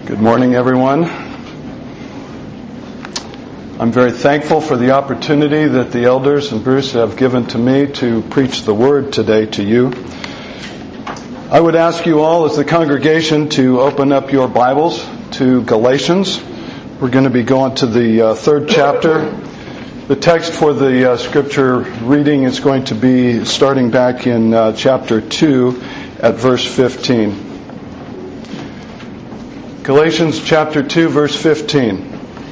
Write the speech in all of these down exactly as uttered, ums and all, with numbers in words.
Good morning, everyone. I'm very thankful for the opportunity that the elders and Bruce have given to me to preach the Word today to you. I would ask you all as the congregation to open up your Bibles to Galatians. We're going to be going to the uh, third chapter. The text for the uh, scripture reading is going to be starting back in uh, chapter two at verse fifteen. Galatians chapter two, verse fifteen.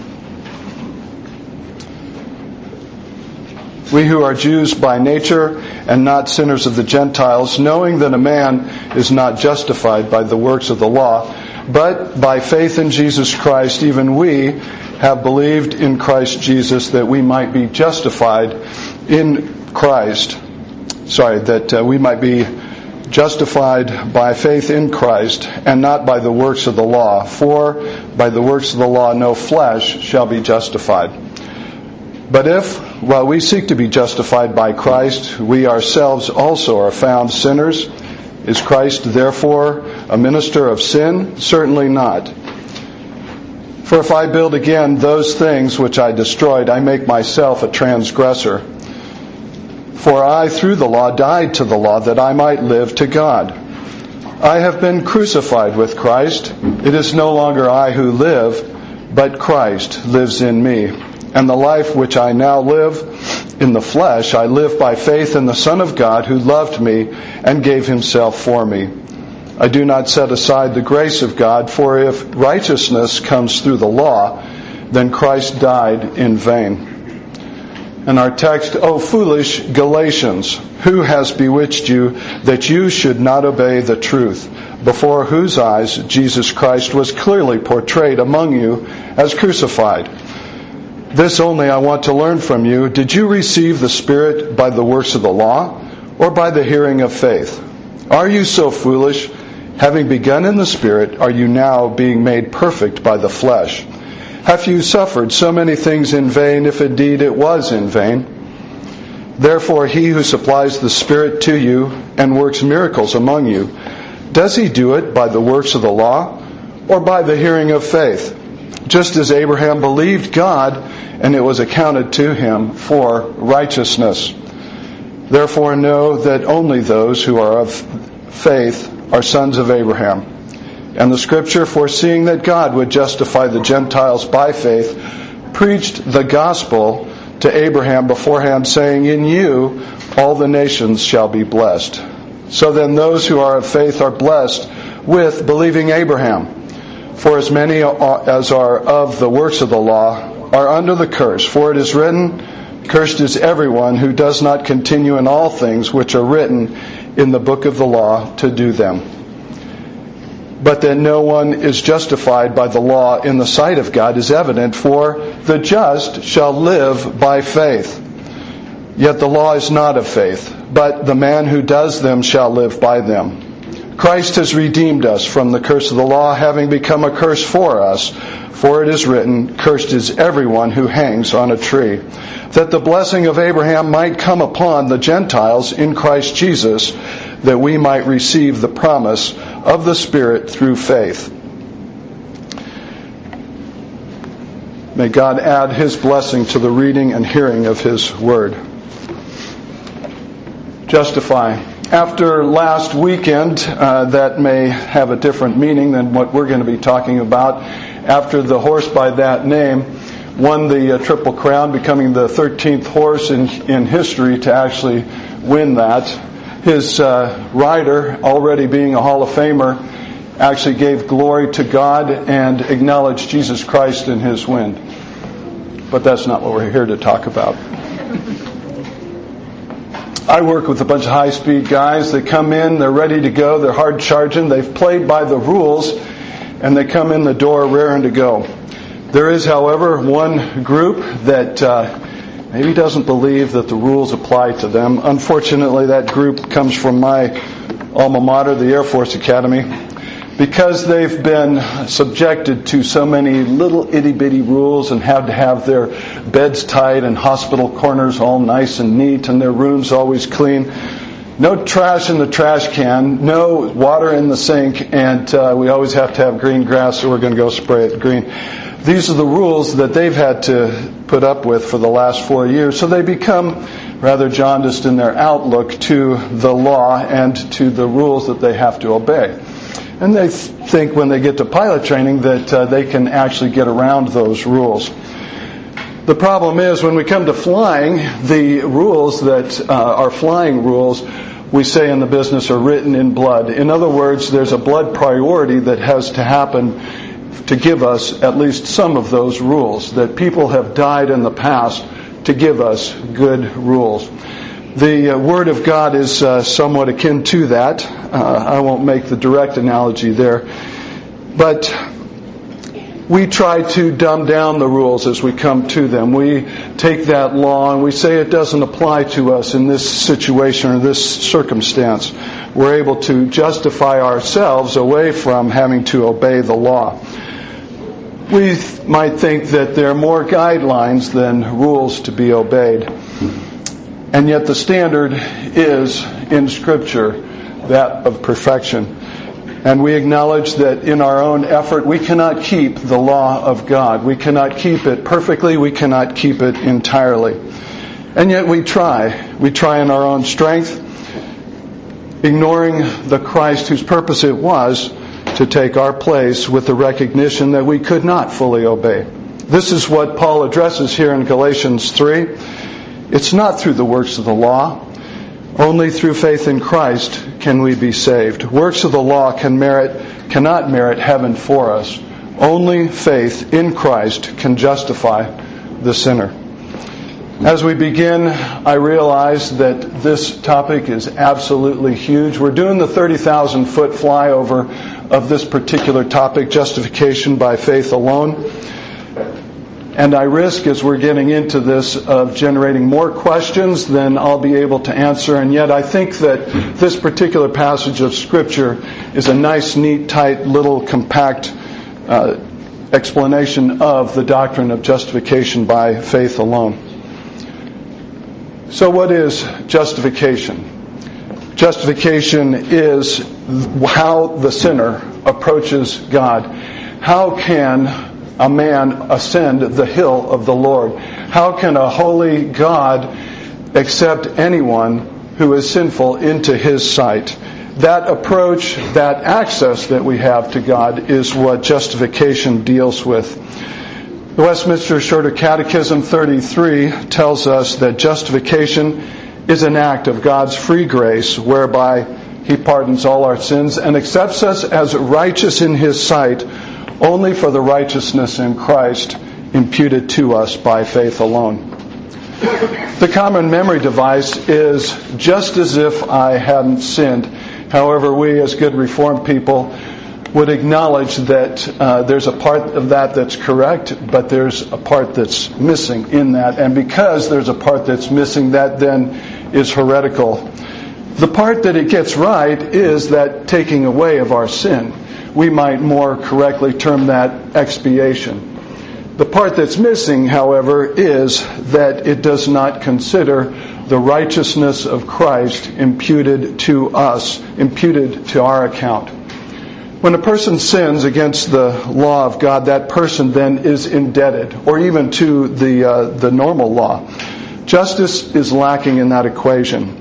We who are Jews by nature and not sinners of the Gentiles, knowing that a man is not justified by the works of the law, but by faith in Jesus Christ, even we have believed in Christ Jesus that we might be justified in Christ. Sorry, that uh, we might be justified by faith in Christ and not by the works of the law. For by the works of the law no flesh shall be justified. But if, while we seek to be justified by Christ, we ourselves also are found sinners, is Christ therefore a minister of sin? Certainly not. For if I build again those things which I destroyed, I make myself a transgressor. For I, through the law, died to the law that I might live to God. I have been crucified with Christ. It is no longer I who live, but Christ lives in me. And the life which I now live in the flesh, I live by faith in the Son of God who loved me and gave himself for me. I do not set aside the grace of God, for if righteousness comes through the law, then Christ died in vain. And our text, O foolish Galatians, who has bewitched you that you should not obey the truth, before whose eyes Jesus Christ was clearly portrayed among you as crucified? This only I want to learn from you. Did you receive the Spirit by the works of the law, or by the hearing of faith? Are you so foolish? Having begun in the Spirit, are you now being made perfect by the flesh? Have you suffered so many things in vain, if indeed it was in vain? Therefore he who supplies the Spirit to you and works miracles among you, does he do it by the works of the law, or by the hearing of faith? Just as Abraham believed God, and it was accounted to him for righteousness. Therefore know that only those who are of faith are sons of Abraham. And the Scripture, foreseeing that God would justify the Gentiles by faith, preached the gospel to Abraham beforehand, saying, in you all the nations shall be blessed. So then those who are of faith are blessed with believing Abraham. For as many as are of the works of the law are under the curse. For it is written, cursed is everyone who does not continue in all things which are written in the book of the law to do them. But that no one is justified by the law in the sight of God is evident, for the just shall live by faith. Yet the law is not of faith, but the man who does them shall live by them. Christ has redeemed us from the curse of the law, having become a curse for us. For it is written, cursed is everyone who hangs on a tree, that the blessing of Abraham might come upon the Gentiles in Christ Jesus, that we might receive the promise of the Spirit through faith. May God add His blessing to the reading and hearing of His Word. Justify. After last weekend, uh, that may have a different meaning than what we're going to be talking about. After the horse by that name won the uh, Triple Crown, becoming the thirteenth horse in, in history to actually win that. His uh, rider, already being a Hall of Famer, actually gave glory to God and acknowledged Jesus Christ in his win. But that's not what we're here to talk about. I work with a bunch of high-speed guys. They come in, they're ready to go, they're hard charging, they've played by the rules, and they come in the door raring to go. There is, however, one group that uh, maybe doesn't believe that the rules apply to them. Unfortunately, that group comes from my alma mater, the Air Force Academy. Because they've been subjected to so many little itty-bitty rules and have to have their beds tight and hospital corners all nice and neat and their rooms always clean, no trash in the trash can, no water in the sink, and uh, we always have to have green grass, so we're going to go spray it green. These are the rules that they've had to put up with for the last four years. So they become rather jaundiced in their outlook to the law and to the rules that they have to obey. And they th- think when they get to pilot training that uh, they can actually get around those rules. The problem is when we come to flying, the rules that uh, are flying rules, we say in the business, are written in blood. In other words, there's a blood priority that has to happen to give us at least some of those rules, that people have died in the past to give us good rules. The uh, Word of God is uh, somewhat akin to that. Uh, I won't make the direct analogy there. But we try to dumb down the rules as we come to them. We take that law and we say it doesn't apply to us in this situation or this circumstance. We're able to justify ourselves away from having to obey the law. We th- might think that there are more guidelines than rules to be obeyed. And yet the standard is, in Scripture, that of perfection. And we acknowledge that in our own effort, we cannot keep the law of God. We cannot keep it perfectly. We cannot keep it entirely. And yet we try. We try in our own strength, ignoring the Christ whose purpose it was to take our place with the recognition that we could not fully obey. This is what Paul addresses here in Galatians three. It's not through the works of the law. Only through faith in Christ can we be saved. Works of the law can merit, cannot merit heaven for us. Only faith in Christ can justify the sinner. As we begin, I realize that this topic is absolutely huge. We're doing the thirty thousand foot flyover of this particular topic, justification by faith alone. And I risk, as we're getting into this, of generating more questions than I'll be able to answer. And yet I think that this particular passage of Scripture is a nice, neat, tight, little compact uh, explanation of the doctrine of justification by faith alone. So what is justification? Justification is how the sinner approaches God. How can a man ascend the hill of the Lord? How can a holy God accept anyone who is sinful into His sight? That approach, that access that we have to God is what justification deals with. The Westminster Shorter Catechism thirty-three tells us that justification is an act of God's free grace whereby He pardons all our sins and accepts us as righteous in His sight only for the righteousness in Christ imputed to us by faith alone. The common memory device is just as if I hadn't sinned. However, we as good Reformed people would acknowledge that uh, there's a part of that that's correct, but there's a part that's missing in that. And because there's a part that's missing, that then is heretical. The part that it gets right is that taking away of our sin. We might more correctly term that expiation. The part that's missing, however, is that it does not consider the righteousness of Christ imputed to us, imputed to our account. When a person sins against the law of God, that person then is indebted, or even to the uh, the normal law. Justice is lacking in that equation.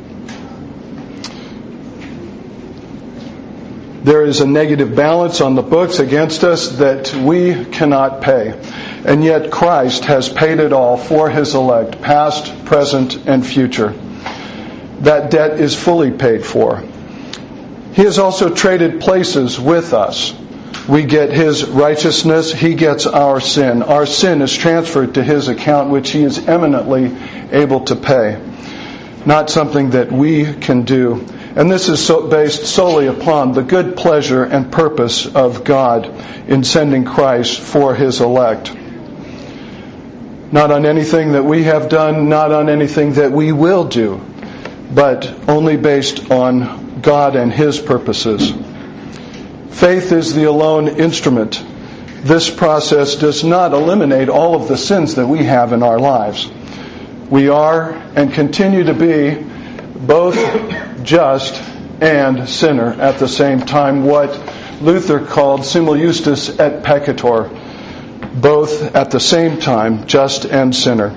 There is a negative balance on the books against us that we cannot pay. And yet Christ has paid it all for His elect, past, present, and future. That debt is fully paid for. He has also traded places with us. We get His righteousness, He gets our sin. Our sin is transferred to His account, which He is eminently able to pay. Not something that we can do. And this is so based solely upon the good pleasure and purpose of God in sending Christ for His elect. Not on anything that we have done, not on anything that we will do, but only based on God and His purposes. Faith is the alone instrument. This process does not eliminate all of the sins that we have in our lives. We are and continue to be both just and sinner at the same time, what Luther called simul justus et peccator, both at the same time, just and sinner.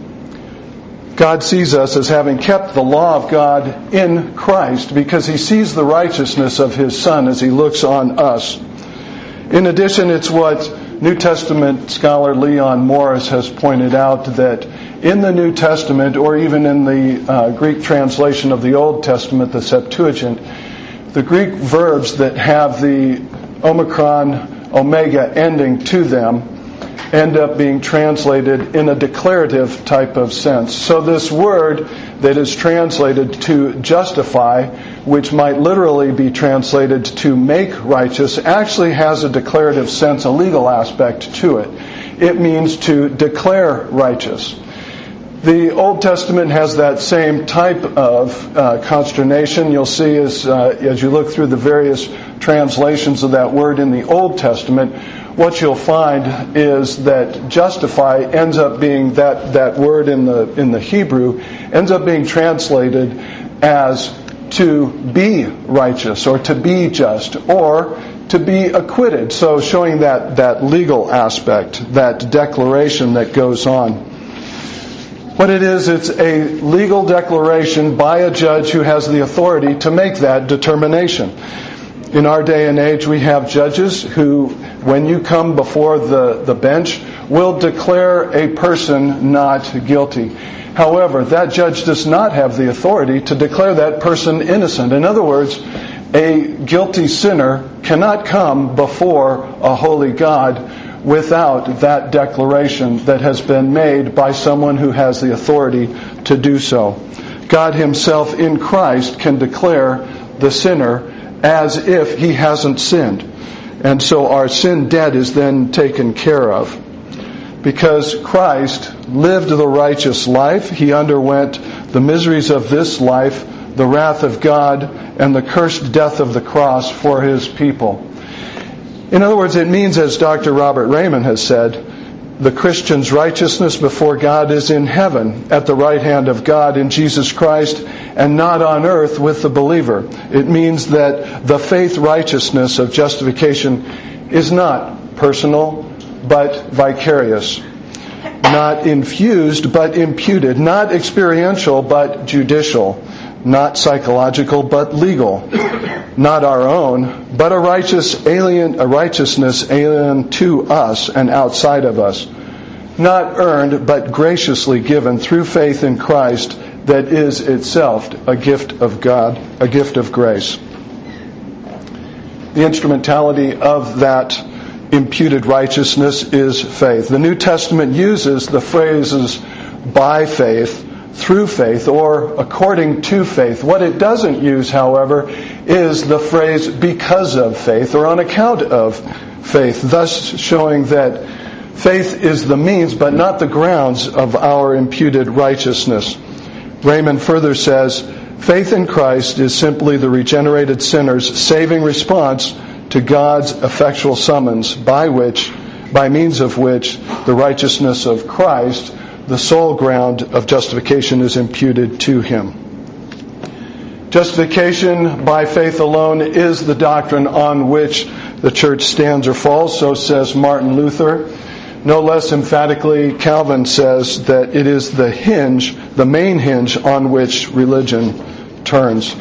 God sees us as having kept the law of God in Christ because He sees the righteousness of His Son as He looks on us. In addition, it's what New Testament scholar Leon Morris has pointed out, that in the New Testament, or even in the uh, Greek translation of the Old Testament, the Septuagint, the Greek verbs that have the omicron, omega ending to them end up being translated in a declarative type of sense. So this word that is translated to justify, which might literally be translated to make righteous, actually has a declarative sense, a legal aspect to it. It means to declare righteous. The Old Testament has that same type of uh, consternation. You'll see as, uh, as you look through the various translations of that word in the Old Testament, what you'll find is that justify ends up being that, that word in the in the Hebrew ends up being translated as to be righteous or to be just or to be acquitted. So showing that, that legal aspect, that declaration that goes on. What it is, it's a legal declaration by a judge who has the authority to make that determination. In our day and age, we have judges who, when you come before the, the bench, will declare a person not guilty. However, that judge does not have the authority to declare that person innocent. In other words, a guilty sinner cannot come before a holy God without that declaration that has been made by someone who has the authority to do so. God Himself in Christ can declare the sinner as if he hasn't sinned. And so our sin debt is then taken care of. Because Christ lived the righteous life, He underwent the miseries of this life, the wrath of God, and the cursed death of the cross for His people. In other words, it means, as Doctor Robert Raymond has said, the Christian's righteousness before God is in heaven, at the right hand of God in Jesus Christ, and not on earth with the believer. It means that the faith righteousness of justification is not personal, but vicarious. Not infused, but imputed. Not experiential, but judicial. Not psychological, but legal. Not our own, but a righteous alien, a righteousness alien to us and outside of us. Not earned, but graciously given through faith in Christ, that is itself a gift of God, a gift of grace. The instrumentality of that imputed righteousness is faith. The New Testament uses the phrases by faith, through faith, or according to faith. What it doesn't use, however, is the phrase because of faith or on account of faith, thus showing that faith is the means but not the grounds of our imputed righteousness. Raymond further says, faith in Christ is simply the regenerated sinner's saving response to God's effectual summons by which, by means of which the righteousness of Christ, the sole ground of justification, is imputed to Him. Justification by faith alone is the doctrine on which the church stands or falls, so says Martin Luther. No less emphatically, Calvin says that it is the hinge, the main hinge on which religion turns.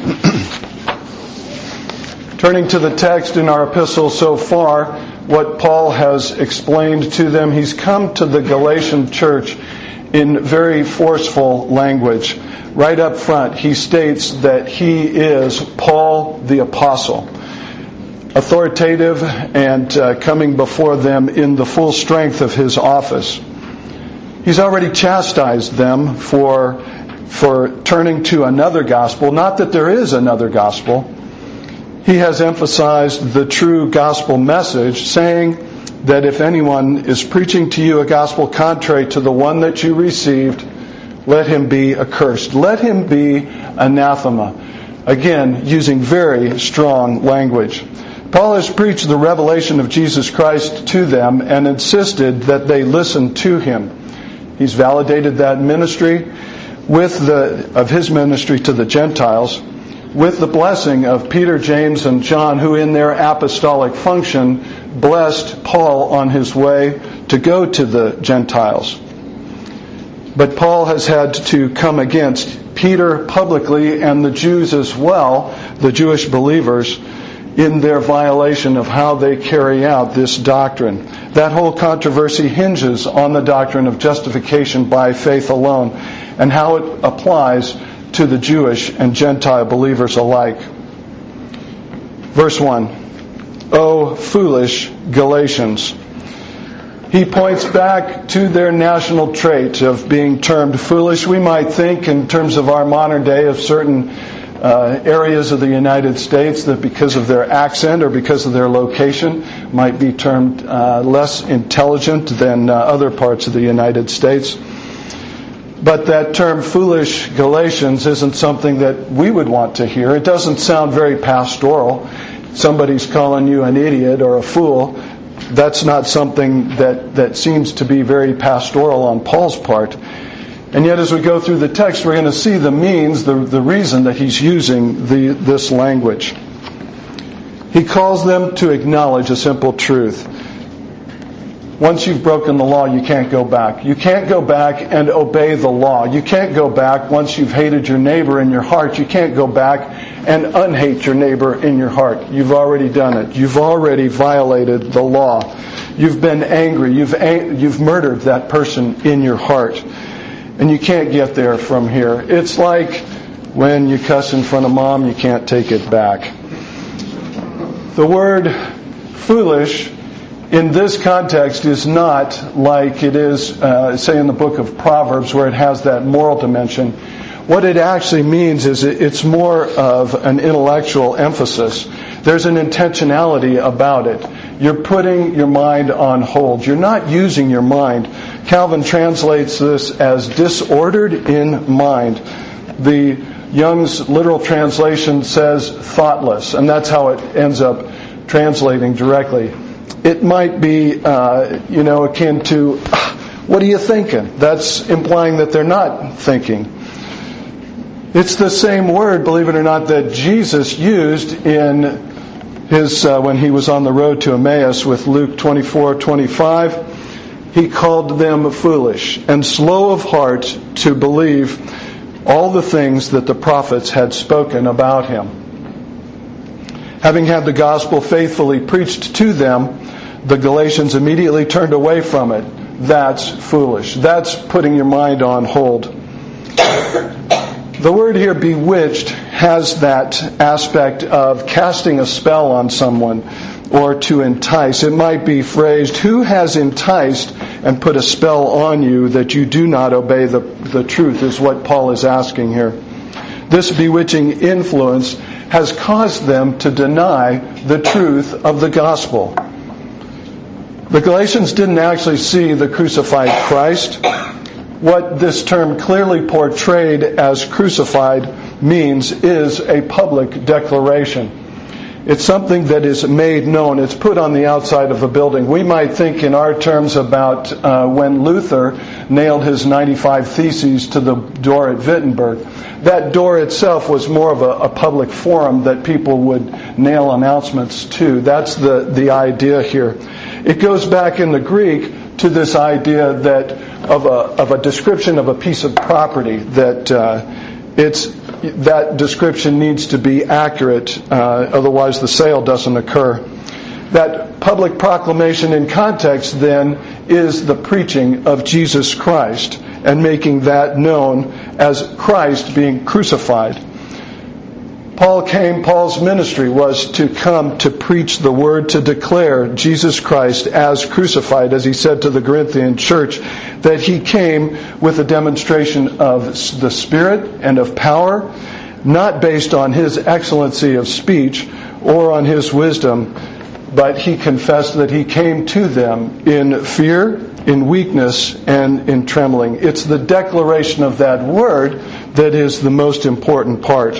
Turning to the text in our epistle so far, what Paul has explained to them, he's come to the Galatian church in very forceful language. Right up front, he states that he is Paul the Apostle, authoritative and uh, coming before them in the full strength of his office. He's already chastised them for, for turning to another gospel. Not that there is another gospel. He has emphasized the true gospel message, saying that if anyone is preaching to you a gospel contrary to the one that you received, let him be accursed. Let him be anathema. Again, using very strong language. Paul has preached the revelation of Jesus Christ to them and insisted that they listen to him. He's validated that ministry with the of his ministry to the Gentiles. with the blessing of Peter, James, and John, who in their apostolic function blessed Paul on his way to go to the Gentiles. But Paul has had to come against Peter publicly and the Jews as well, the Jewish believers, in their violation of how they carry out this doctrine. That whole controversy hinges on the doctrine of justification by faith alone and how it applies to the Jewish and Gentile believers alike. Verse one, O foolish Galatians. He points back to their national trait of being termed foolish. We might think in terms of our modern day of certain uh, areas of the United States that because of their accent or because of their location might be termed uh, less intelligent than uh, other parts of the United States. But that term foolish Galatians isn't something that we would want to hear. It doesn't sound very pastoral. Somebody's calling you an idiot or a fool. That's not something that, that seems to be very pastoral on Paul's part. And yet as we go through the text, we're going to see the means, the, the reason that he's using the, this language. He calls them to acknowledge a simple truth. Once you've broken the law, you can't go back. You can't go back and obey the law. You can't go back once you've hated your neighbor in your heart. You can't go back and unhate your neighbor in your heart. You've already done it. You've already violated the law. You've been angry. You've you've murdered that person in your heart. And you can't get there from here. It's like when you cuss in front of mom, you can't take it back. The word foolish in this context is not like it is, uh, say, in the book of Proverbs, where it has that moral dimension. What it actually means is it's more of an intellectual emphasis. There's an intentionality about it. You're putting your mind on hold. You're not using your mind. Calvin translates this as disordered in mind. The Young's literal translation says thoughtless, and that's how it ends up translating directly. It might be, uh, you know, akin to, what are you thinking? That's implying that they're not thinking. It's the same word, believe it or not, that Jesus used in his uh, when he was on the road to Emmaus with Luke twenty-four twenty-five. He called them foolish and slow of heart to believe all the things that the prophets had spoken about him. Having had the gospel faithfully preached to them, the Galatians immediately turned away from it. That's foolish. That's putting your mind on hold. The word here, bewitched, has that aspect of casting a spell on someone or to entice. It might be phrased, who has enticed and put a spell on you that you do not obey the, the truth, is what Paul is asking here. This bewitching influence has caused them to deny the truth of the gospel. The Galatians didn't actually see the crucified Christ. What this term clearly portrayed as crucified means is a public declaration. It's something that is made known. It's put on the outside of a building. We might think in our terms about uh, when Luther nailed his ninety-five Theses to the door at Wittenberg. That door itself was more of a, a public forum that people would nail announcements to. That's the, the idea here. It goes back in the Greek to this idea that of a, of a description of a piece of property, that uh, it's that description needs to be accurate, uh, otherwise the sale doesn't occur. That public proclamation in context then is the preaching of Jesus Christ and making that known as Christ being crucified. Paul came, Paul's ministry was to come to preach the word, to declare Jesus Christ as crucified, as he said to the Corinthian church, that he came with a demonstration of the Spirit and of power, not based on his excellency of speech or on his wisdom, but he confessed that he came to them in fear, in weakness, and in trembling. It's the declaration of that word that is the most important part.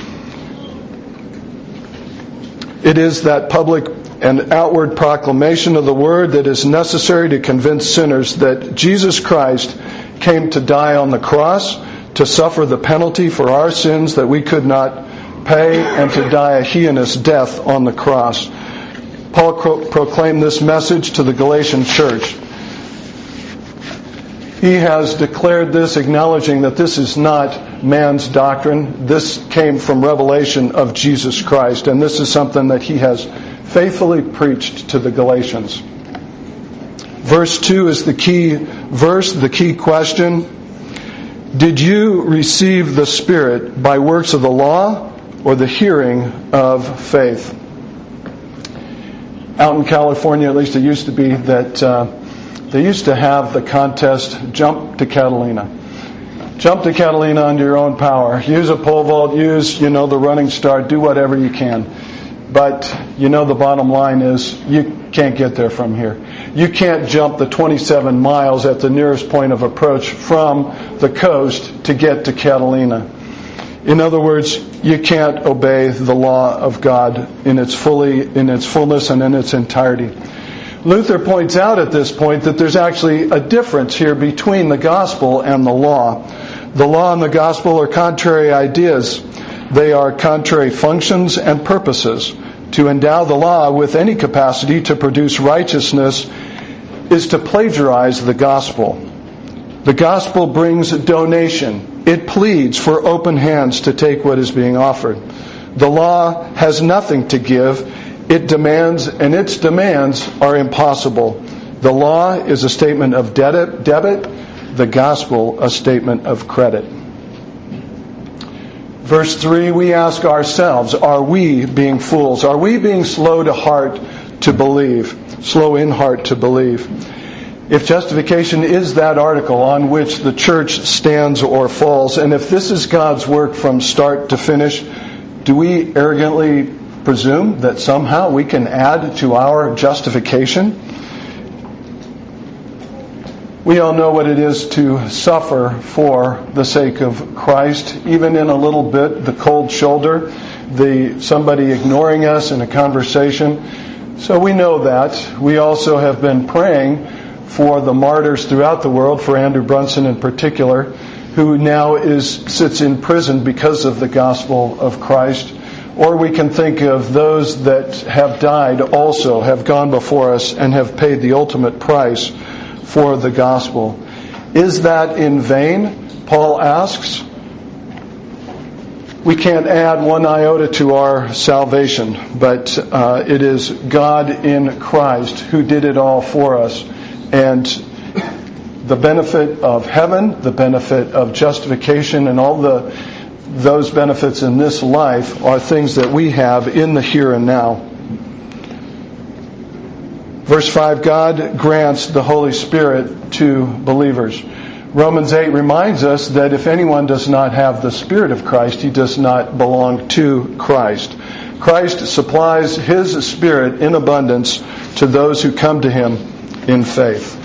It is that public and outward proclamation of the word that is necessary to convince sinners that Jesus Christ came to die on the cross, to suffer the penalty for our sins that we could not pay and to die a heinous death on the cross. Paul pro- proclaimed this message to the Galatian church. He has declared this, acknowledging that this is not man's doctrine. This came from revelation of Jesus Christ, and this is something that he has faithfully preached to the Galatians. Verse two is the key verse, the key question. Did you receive the Spirit by works of the law or the hearing of faith? Out in California, at least it used to be, that uh, they used to have the contest, jump to Catalina. Jump to Catalina under your own power. Use a pole vault, use, you know, the running start, do whatever you can. But, you know, the bottom line is you can't get there from here. You can't jump the twenty-seven miles at the nearest point of approach from the coast to get to Catalina. In other words, you can't obey the law of God in its fully, in its fullness and in its entirety. Luther points out at this point that there's actually a difference here between the gospel and the law. The law and the gospel are contrary ideas. They are contrary functions and purposes. To endow the law with any capacity to produce righteousness is to plagiarize the gospel. The gospel brings donation. It pleads for open hands to take what is being offered. The law has nothing to give. It demands, and its demands are impossible. The law is a statement of debit, debit, the gospel a statement of credit. Verse three, we ask ourselves, are we being fools? Are we being slow to heart to believe? Slow in heart to believe. If justification is that article on which the church stands or falls, and if this is God's work from start to finish, do we arrogantly presume that somehow we can add to our justification? We all know what it is to suffer for the sake of Christ, even in a little bit, the cold shoulder, the somebody ignoring us in a conversation. So we know that. We also have been praying for the martyrs throughout the world, for Andrew Brunson in particular, who now is sits in prison because of the gospel of Christ. Or we can think of those that have died also, have gone before us and have paid the ultimate price for the gospel. Is that in vain? Paul asks. We can't add one iota to our salvation, but uh, it is God in Christ who did it all for us. And the benefit of heaven, the benefit of justification, and all the those benefits in this life are things that we have in the here and now. Verse five, God grants the Holy Spirit to believers. Romans eight reminds us that if anyone does not have the Spirit of Christ, he does not belong to Christ. Christ supplies His Spirit in abundance to those who come to Him in faith.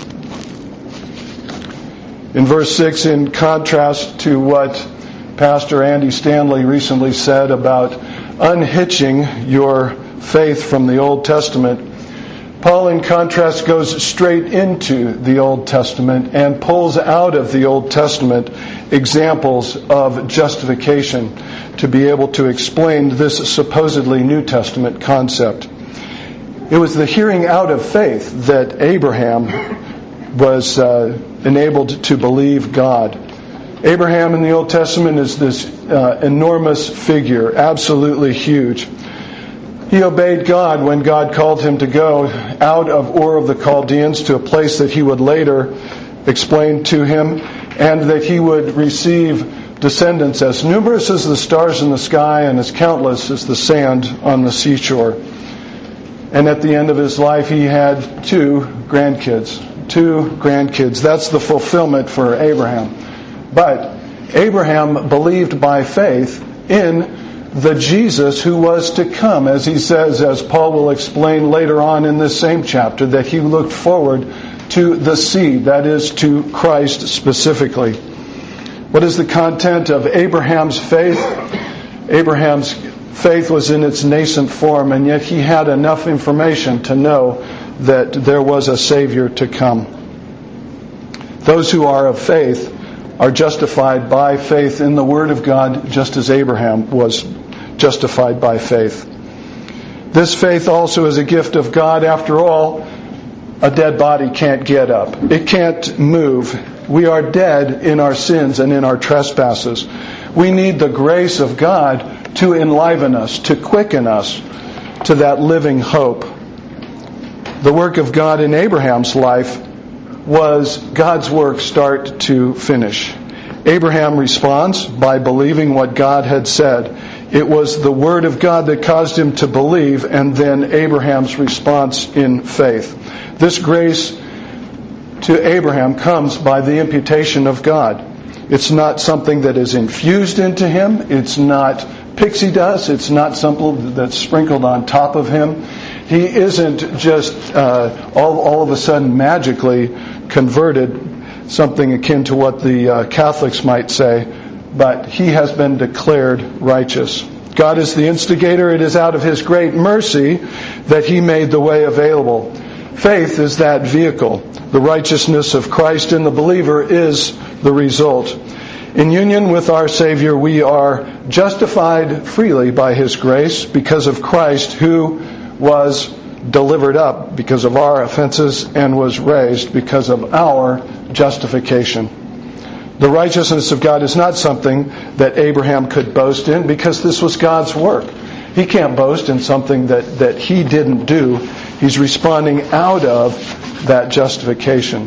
In verse six, in contrast to what Pastor Andy Stanley recently said about unhitching your faith from the Old Testament, Paul, in contrast, goes straight into the Old Testament and pulls out of the Old Testament examples of justification to be able to explain this supposedly New Testament concept. It was the hearing out of faith that Abraham was uh, enabled to believe God. Abraham in the Old Testament is this uh, enormous figure, absolutely huge. He obeyed God when God called him to go out of Ur of the Chaldeans to a place that He would later explain to him, and that he would receive descendants as numerous as the stars in the sky and as countless as the sand on the seashore. And at the end of his life, he had two grandkids. Two grandkids. That's the fulfillment for Abraham. But Abraham believed by faith in the Jesus who was to come, as he says, as Paul will explain later on in this same chapter, that he looked forward to the seed, that is, to Christ specifically. What is the content of Abraham's faith? Abraham's faith was in its nascent form, and yet he had enough information to know that there was a Savior to come. Those who are of faith are justified by faith in the Word of God, just as Abraham was justified by faith. This faith also is a gift of God. After all, a dead body can't get up. It can't move. We are dead in our sins and in our trespasses. We need the grace of God to enliven us, to quicken us to that living hope. The work of God in Abraham's life was God's work start to finish. Abraham responds by believing what God had said. It was the Word of God that caused him to believe, and then Abraham's response in faith. This grace to Abraham comes by the imputation of God. It's not something that is infused into him. It's not pixie dust. It's not something that's sprinkled on top of him. He isn't just uh, all, all of a sudden magically converted, something akin to what the uh, Catholics might say, but he has been declared righteous. God is the instigator. It is out of His great mercy that He made the way available. Faith is that vehicle. The righteousness of Christ in the believer is the result. In union with our Savior, we are justified freely by His grace because of Christ, who was delivered up because of our offenses and was raised because of our justification. The righteousness of God is not something that Abraham could boast in because this was God's work. He can't boast in something that, that he didn't do. He's responding out of that justification.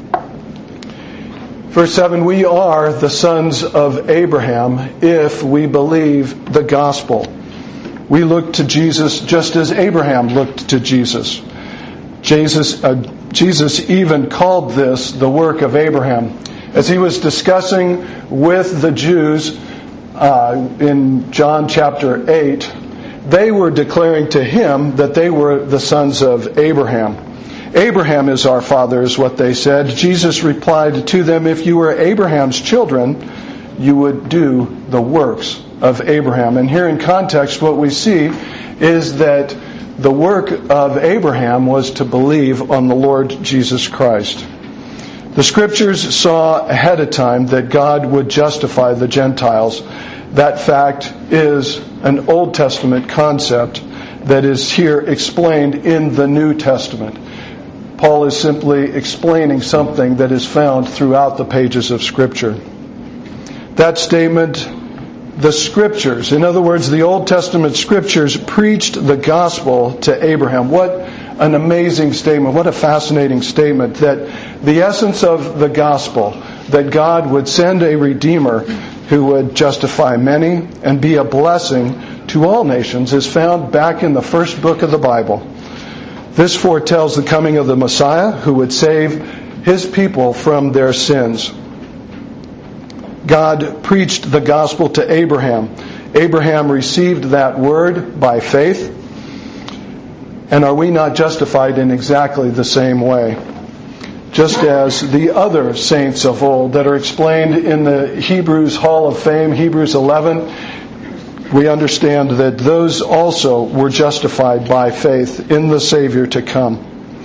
Verse seven, we are the sons of Abraham if we believe the gospel. We look to Jesus just as Abraham looked to Jesus. Jesus, uh, Jesus even called this the work of Abraham. As he was discussing with the Jews uh, in John chapter eight, they were declaring to him that they were the sons of Abraham. Abraham is our father, is what they said. Jesus replied to them, if you were Abraham's children, you would do the works of Abraham. And here in context, what we see is that the work of Abraham was to believe on the Lord Jesus Christ. The Scriptures saw ahead of time that God would justify the Gentiles. That fact is an Old Testament concept that is here explained in the New Testament. Paul is simply explaining something that is found throughout the pages of Scripture. That statement, the Scriptures, in other words, the Old Testament Scriptures preached the gospel to Abraham. What an amazing statement. What a fascinating statement that the essence of the gospel, that God would send a Redeemer who would justify many and be a blessing to all nations, is found back in the first book of the Bible. This foretells the coming of the Messiah who would save His people from their sins. God preached the gospel to Abraham. Abraham received that word by faith. And are we not justified in exactly the same way? Just as the other saints of old that are explained in the Hebrews Hall of Fame, Hebrews eleven, we understand that those also were justified by faith in the Savior to come.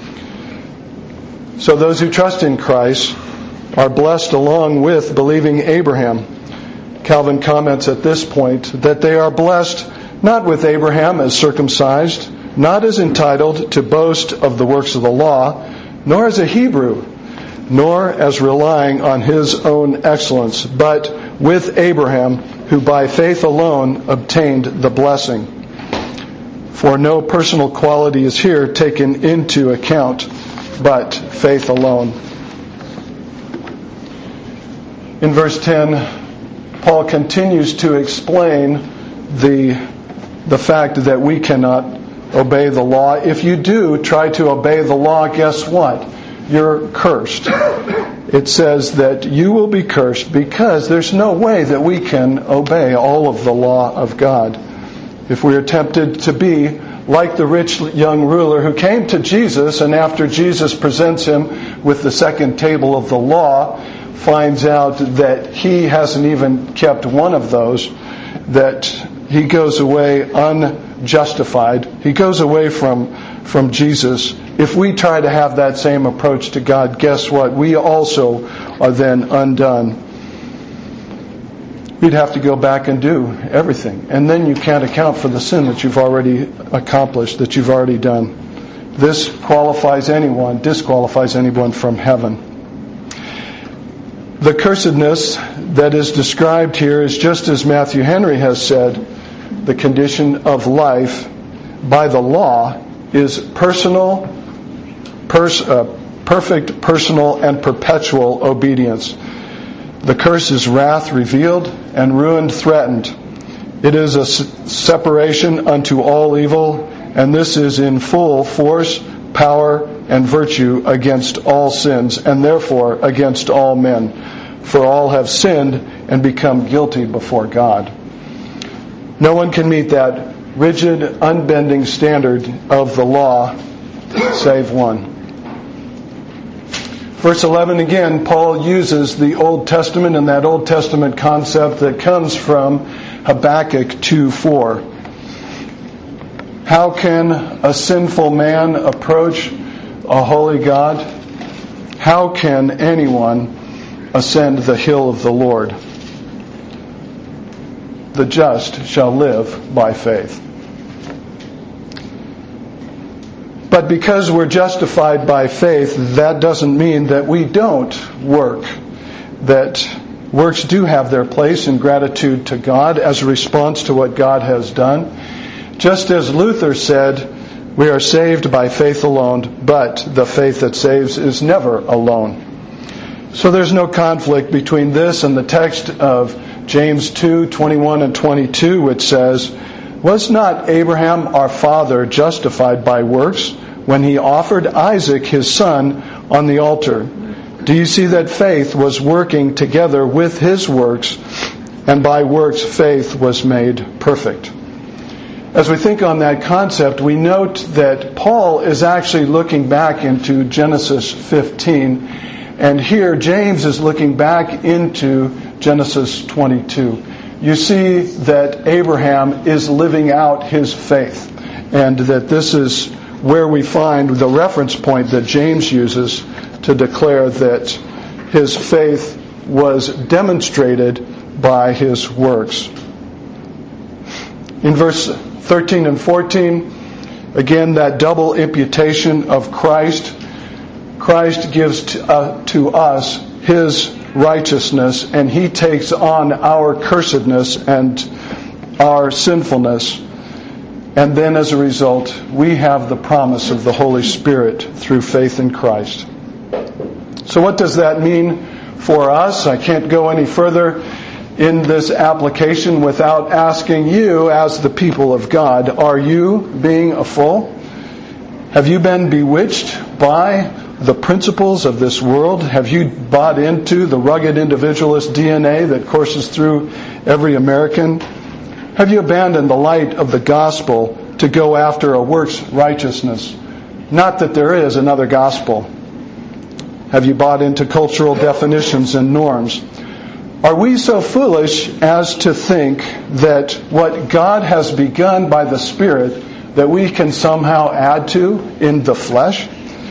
So those who trust in Christ are blessed along with believing Abraham. Calvin comments at this point that they are blessed not with Abraham as circumcised, not as entitled to boast of the works of the law, nor as a Hebrew, nor as relying on his own excellence, but with Abraham, who by faith alone obtained the blessing. For no personal quality is here taken into account, but faith alone. In verse ten, Paul continues to explain the, the fact that we cannot obey the law. If you do try to obey the law, guess what? You're cursed. It says that you will be cursed because there's no way that we can obey all of the law of God. If we are tempted to be like the rich young ruler who came to Jesus, and after Jesus presents him with the second table of the law, finds out that he hasn't even kept one of those, that he goes away unjustified. He goes away from, from Jesus. If we try to have that same approach to God, guess what? We also are then undone. you'd have to go back and do everything. And then you can't account for the sin that you've already accomplished, that you've already done. This qualifies anyone, disqualifies anyone from heaven. The cursedness that is described here is, just as Matthew Henry has said, the condition of life by the law is personal, pers- uh, perfect, personal, and perpetual obedience. The curse is wrath revealed and ruin threatened. It is a s- separation unto all evil, and this is in full force, power, and virtue against all sins, and therefore against all men. For all have sinned and become guilty before God. No one can meet that rigid, unbending standard of the law save one. Verse eleven again, Paul uses the Old Testament and that Old Testament concept that comes from Habakkuk two four. How can a sinful man approach a holy God? How can anyone ascend the hill of the Lord? The just shall live by faith. But because we're justified by faith, that doesn't mean that we don't work. That works do have their place in gratitude to God as a response to what God has done. Just as Luther said, we are saved by faith alone, but the faith that saves is never alone. So there's no conflict between this and the text of James two twenty-one and twenty-two, which says, "Was not Abraham our father justified by works when he offered Isaac his son on the altar? Do you see that faith was working together with his works, and by works faith was made perfect?" As we think on that concept, we note that Paul is actually looking back into Genesis fifteen, and here James is looking back into Genesis twenty-two. You see that Abraham is living out his faith, and that this is where we find the reference point that James uses to declare that his faith was demonstrated by his works. In verse thirteen and fourteen, again, that double imputation of Christ. Christ gives to, uh, to us His righteousness, and He takes on our cursedness and our sinfulness. And then as a result, we have the promise of the Holy Spirit through faith in Christ. So what does that mean for us? I can't go any further in this application without asking you, as the people of God, are you being a fool? Have you been bewitched by the principles of this world? Have you bought into the rugged individualist D N A that courses through every American? Have you abandoned the light of the gospel to go after a works righteousness? Not that there is another gospel. Have you bought into cultural definitions and norms? Are we so foolish as to think that what God has begun by the Spirit that we can somehow add to in the flesh?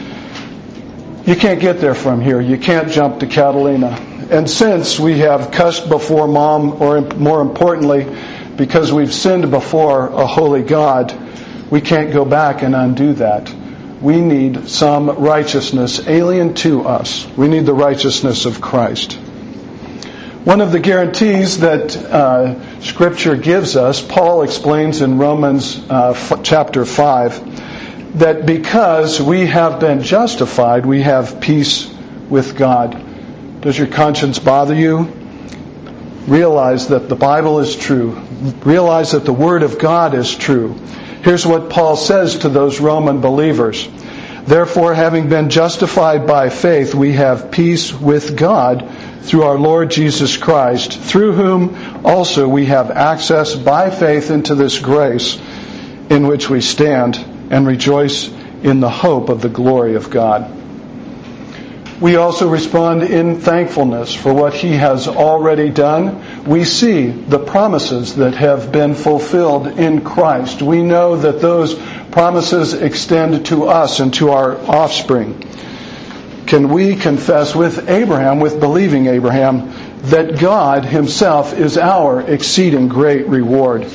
You can't get there from here. You can't jump to Catalina. And since we have cussed before Mom, or more importantly, because we've sinned before a holy God, we can't go back and undo that. We need some righteousness alien to us. We need the righteousness of Christ. One of the guarantees that uh, Scripture gives us, Paul explains in Romans uh, f- chapter five, that because we have been justified, we have peace with God. Does your conscience bother you? Realize that the Bible is true. Realize that the Word of God is true. Here's what Paul says to those Roman believers. Therefore, having been justified by faith, we have peace with God through our Lord Jesus Christ, through whom also we have access by faith into this grace in which we stand and rejoice in the hope of the glory of God. We also respond in thankfulness for what He has already done. We see the promises that have been fulfilled in Christ. We know that those promises extend to us and to our offspring. Can we confess with Abraham, with believing Abraham, that God Himself is our exceeding great reward.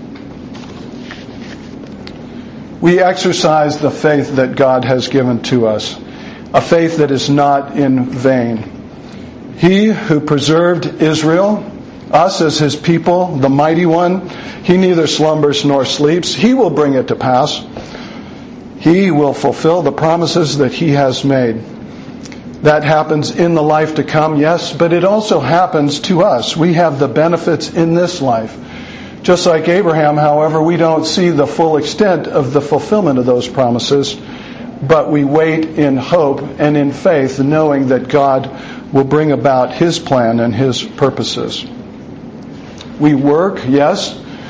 We exercise the faith that God has given to us, a faith that is not in vain. He who preserved Israel, us as His people, the Mighty One, He neither slumbers nor sleeps. He will bring it to pass. He will fulfill the promises that He has made. That happens in the life to come, yes, but it also happens to us. We have the benefits in this life. Just like Abraham, however, we don't see the full extent of the fulfillment of those promises, but we wait in hope and in faith, knowing that God will bring about His plan and His purposes. We work, yes,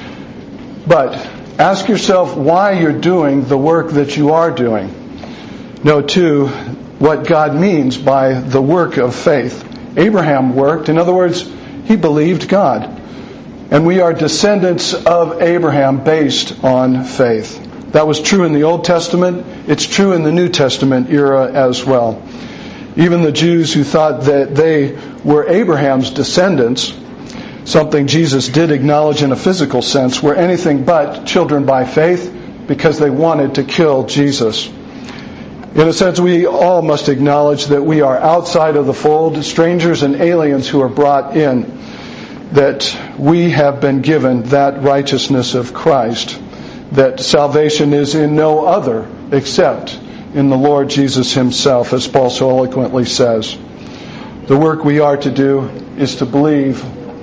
but ask yourself why you're doing the work that you are doing. Know, too, what God means by the work of faith. Abraham worked. In other words, he believed God. And we are descendants of Abraham based on faith. That was true in the Old Testament. It's true in the New Testament era as well. Even the Jews who thought that they were Abraham's descendants, something Jesus did acknowledge in a physical sense, were anything but children by faith because they wanted to kill Jesus. In a sense, we all must acknowledge that we are outside of the fold, strangers and aliens who are brought in, that we have been given that righteousness of Christ, that salvation is in no other except in the Lord Jesus Himself, as Paul so eloquently says. The work we are to do is to believe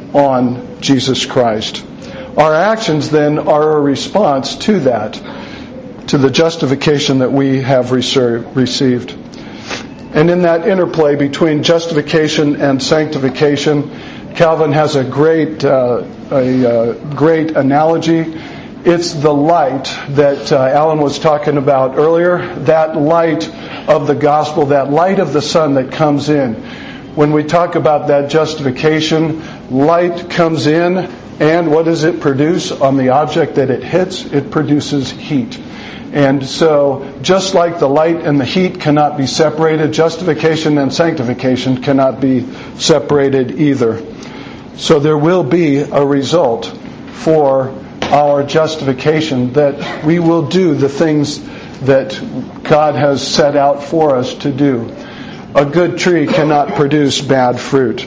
on Jesus Christ. Our actions then are a response to that, to the justification that we have received. And in that interplay between justification and sanctification, Calvin has a great, uh, a uh, great analogy. It's the light that uh, Alan was talking about earlier, that light of the gospel, that light of the sun that comes in. When we talk about that justification, light comes in, and what does it produce on the object that it hits? It produces heat. And so, just like the light and the heat cannot be separated, justification and sanctification cannot be separated either. So there will be a result for our justification, that we will do the things that God has set out for us to do. A good tree cannot produce bad fruit.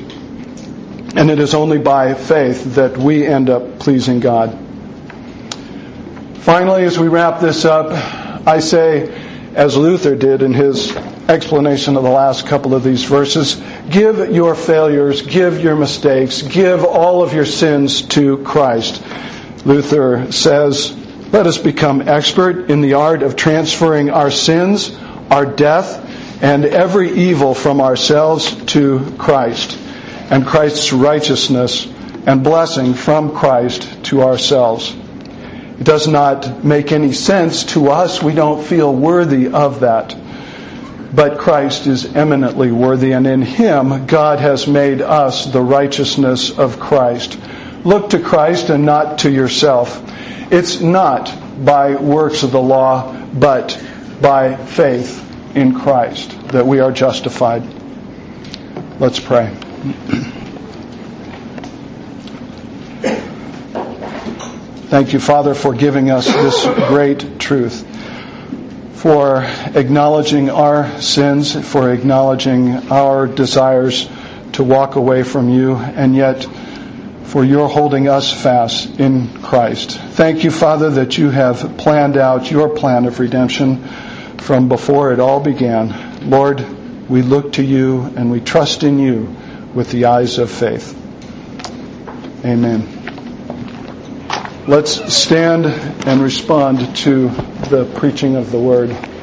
And it is only by faith that we end up pleasing God. Finally, as we wrap this up, I say, as Luther did in his explanation of the last couple of these verses, give your failures, give your mistakes, give all of your sins to Christ. Luther says, let us become expert in the art of transferring our sins, our death, and every evil from ourselves to Christ, and Christ's righteousness and blessing from Christ to ourselves. It does not make any sense to us. We don't feel worthy of that. But Christ is eminently worthy, and in Him God has made us the righteousness of Christ. Look to Christ and not to yourself. It's not by works of the law, but by faith in Christ that we are justified. Let's pray. Thank you, Father, for giving us this great truth, for acknowledging our sins, for acknowledging our desires to walk away from you, and yet for your holding us fast in Christ. Thank you, Father, that you have planned out your plan of redemption from before it all began. Lord, we look to you and we trust in you with the eyes of faith. Amen. Let's stand and respond to the preaching of the Word.